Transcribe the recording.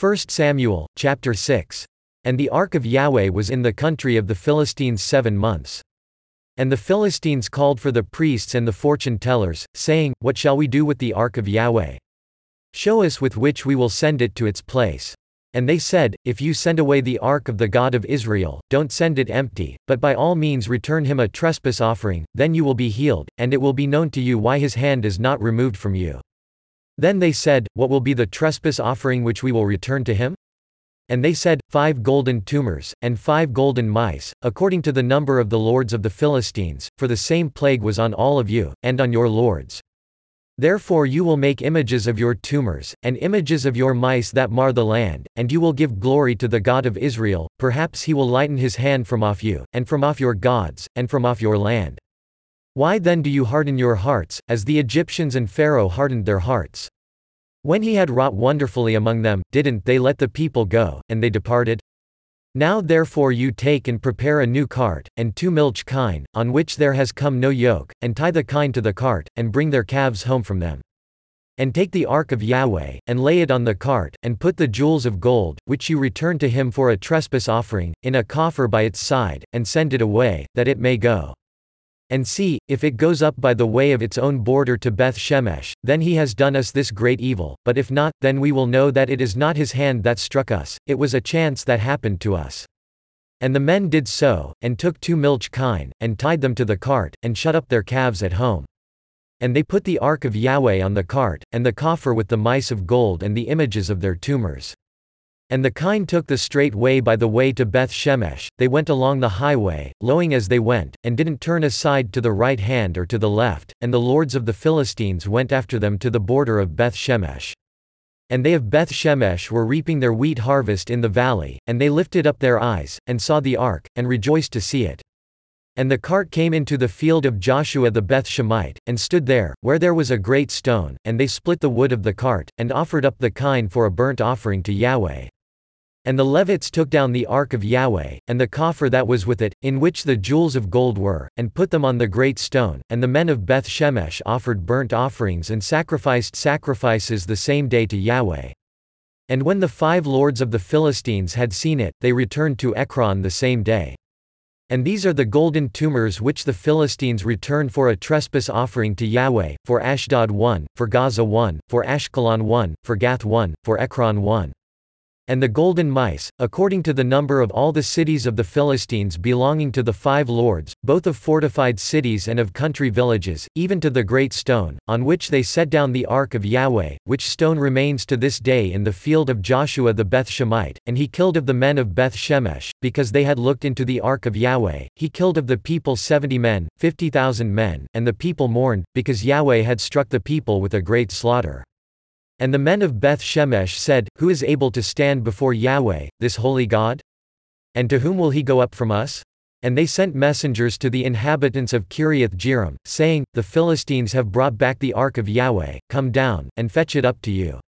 1 Samuel, chapter 6. And the ark of Yahweh was in the country of the Philistines 7 months. And the Philistines called for the priests and the fortune tellers, saying, What shall we do with the ark of Yahweh? Show us with which we will send it to its place. And they said, If you send away the ark of the God of Israel, don't send it empty, but by all means return him a trespass offering, then you will be healed, and it will be known to you why his hand is not removed from you. Then they said, What will be the trespass offering which we will return to him? And they said, 5 golden tumors, and 5 golden mice, according to the number of the lords of the Philistines, for the same plague was on all of you, and on your lords. Therefore you will make images of your tumors, and images of your mice that mar the land, and you will give glory to the God of Israel, perhaps he will lighten his hand from off you, and from off your gods, and from off your land. Why then do you harden your hearts, as the Egyptians and Pharaoh hardened their hearts? When he had wrought wonderfully among them, didn't they let the people go, and they departed? Now therefore you take and prepare a new cart, and 2 milch kine, on which there has come no yoke, and tie the kine to the cart, and bring their calves home from them. And take the ark of Yahweh, and lay it on the cart, and put the jewels of gold, which you return to him for a trespass offering, in a coffer by its side, and send it away, that it may go. And see, if it goes up by the way of its own border to Beth Shemesh, then he has done us this great evil, but if not, then we will know that it is not his hand that struck us, it was a chance that happened to us. And the men did so, and took 2 milch kine, and tied them to the cart, and shut up their calves at home. And they put the ark of Yahweh on the cart, and the coffer with the mice of gold and the images of their tumors. And the kine took the straight way by the way to Beth Shemesh, they went along the highway, lowing as they went, and didn't turn aside to the right hand or to the left, and the lords of the Philistines went after them to the border of Beth Shemesh. And they of Beth Shemesh were reaping their wheat harvest in the valley, and they lifted up their eyes, and saw the ark, and rejoiced to see it. And the cart came into the field of Joshua the Beth Shemite, and stood there, where there was a great stone, and they split the wood of the cart, and offered up the kine for a burnt offering to Yahweh. And the Levites took down the ark of Yahweh, and the coffer that was with it, in which the jewels of gold were, and put them on the great stone, and the men of Beth Shemesh offered burnt offerings and sacrificed sacrifices the same day to Yahweh. And when the 5 lords of the Philistines had seen it, they returned to Ekron the same day. And these are the golden tumors which the Philistines returned for a trespass offering to Yahweh, for Ashdod 1, for Gaza 1, for Ashkelon 1, for Gath 1, for Ekron 1. And the golden mice, according to the number of all the cities of the Philistines belonging to the 5 lords, both of fortified cities and of country villages, even to the great stone, on which they set down the ark of Yahweh, which stone remains to this day in the field of Joshua the Beth Shemite, and he killed of the men of Beth Shemesh, because they had looked into the ark of Yahweh, he killed of the people 70 men, 50,000 men, and the people mourned, because Yahweh had struck the people with a great slaughter. And the men of Beth Shemesh said, Who is able to stand before Yahweh, this holy God? And to whom will he go up from us? And they sent messengers to the inhabitants of Kiriath Jearim, saying, The Philistines have brought back the ark of Yahweh, come down, and fetch it up to you.